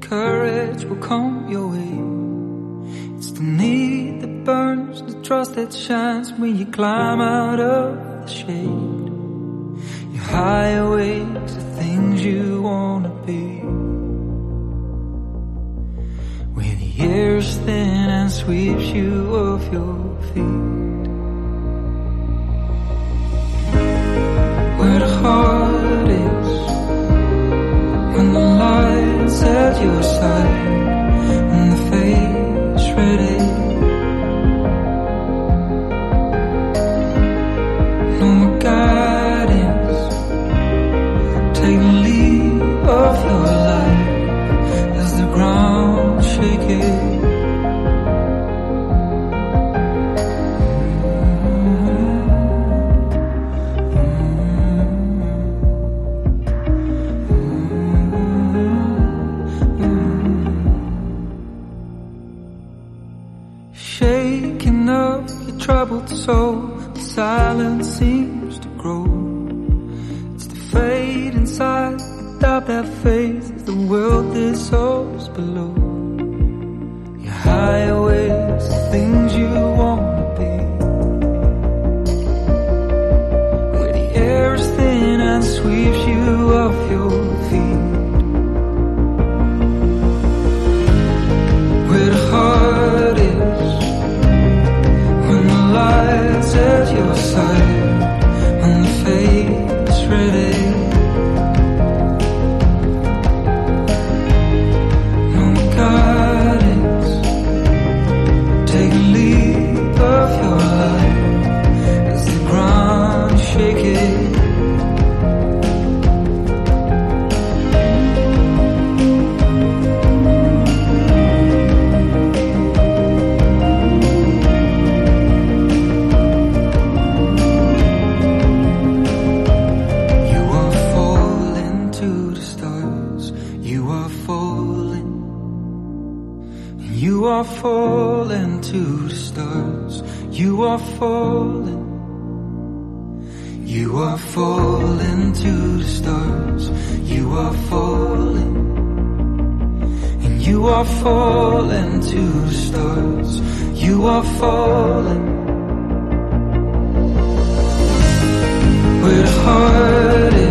courage will come your way. It's the need that burns, the trust that shines when you climb out of the shade. Your high awakes the things you wanna be. When the air's thin and sweeps you off your feet. Where the heart is, when the light's at your side, when the fate's ready. No more guidance, take the lead of your life as the ground shaking. Shaking up your troubled soul, the silence seems to grow. It's the fate inside, without that faith, the world dissolves below. Your highways, the things you wanna be. Where the air is thin and sweeps you off your feet. Where the heart is, when the light's at your side, when the fate's ready. No more guidance, take a leap of your life as the ground shaking. You are falling to the stars. You are falling. You are falling to the stars. You are falling. And you are falling to the stars. You are falling. Where the heart is,